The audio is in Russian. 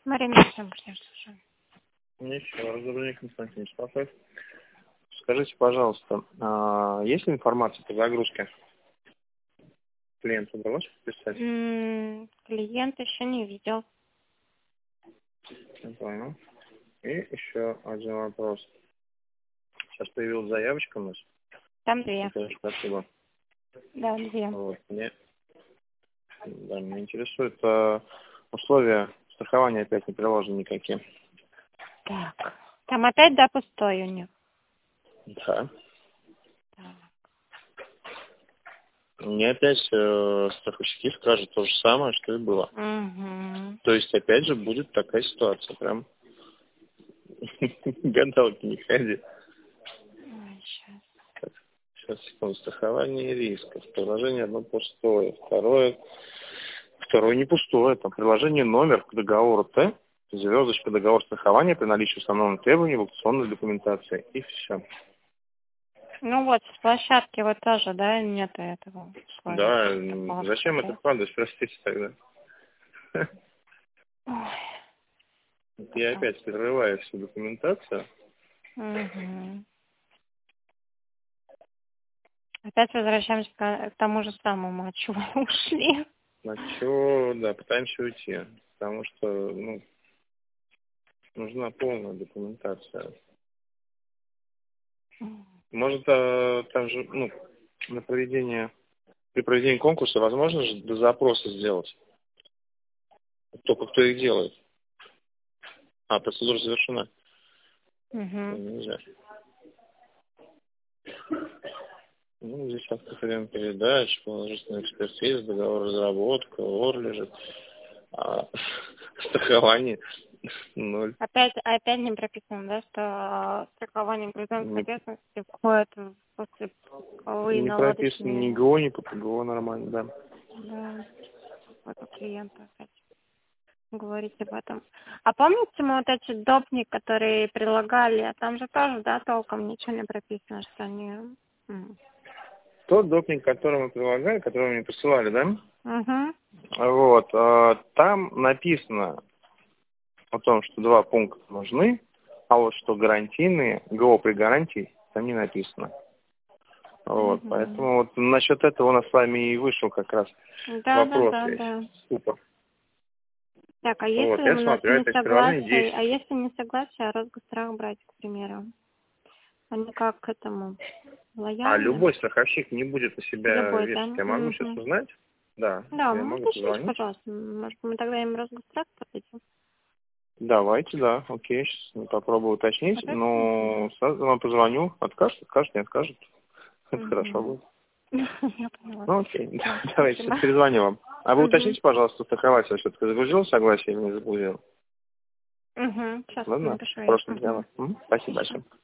Марина Александровна, слушаю. Ничего, разрушение Константин Спасов. Скажите, пожалуйста, есть ли информация по загрузке? Клиенту удалось подписать? Клиент еще не видел. Я понял. И еще один вопрос. Сейчас появилась заявочка у нас. Там 2. Спасибо. Да, 2. Вот. Меня интересует условия страхования, опять не приложены никакие. Так. Там опять, да, пустой у них? Да. Так. Мне опять страховщики скажут то же самое, что и было. Угу. То есть, опять же, будет такая ситуация. Прям гадалки не ходи. Сейчас, секунду. Страхование рисков. Приложение одно пустое. Второе не пустое. Там приложение номер к договору Т, звездочка договор страхования при наличии установленных требований в аукционной документации. И все. Ну вот, с площадки вот тоже, да, нет этого. Да, Такого, зачем да? это вкладывать, простите тогда? Ой. Я опять прерываю всю документацию. Угу. Опять возвращаемся к тому же самому, от чего мы ушли. На чё, да, пытаемся уйти. Потому что, нужна полная документация. Может, там же, при проведении конкурса возможно же до запроса сделать? Только кто их делает? Процедура завершена. Угу. Нельзя. Здесь факт время передач, положительная экспертиза, договор разработка, ОР лежит. Страхование 0. Опять не прописано, да, что страхование гражданской ответственности входит после Не прописано ни ГО, ни ППГО нормально, да. Да, вот у клиента опять говорить об этом. А помните, мы вот эти допни, которые предлагали, а там же тоже, да, толком ничего не прописано, что они... Тот допинг, который мы предлагали, который вы мне присылали, да? Угу. Вот, там написано о том, что 2 пункта нужны, а вот что гарантийные, ГО при гарантии, там не написано. Вот, поэтому вот насчет этого у нас с вами и вышел как раз вопрос. Да. Супер. Так, а если Вот, я у нас смотрю, не это приложение согласие, действует. а если не согласие, а Росгострах брать, к примеру? Они как к этому лояльны? Любой страховщик не будет на себя Любой, да? вешать. Я могу сейчас узнать? Да, Да, я ну могу уточните, позвонить. пожалуйста. Может, мы тогда им Росгострах подадим? Давайте, да, окей, сейчас попробую уточнить. Но сразу вам позвоню, откажет, не откажет. Это хорошо будет. Я поняла. Окей, давайте, сейчас перезвоню вам. А вы уточните, пожалуйста, страхователь все-таки загрузил согласие или не загрузил? Сейчас Ладно, напишу. прошлое дело. Спасибо большое.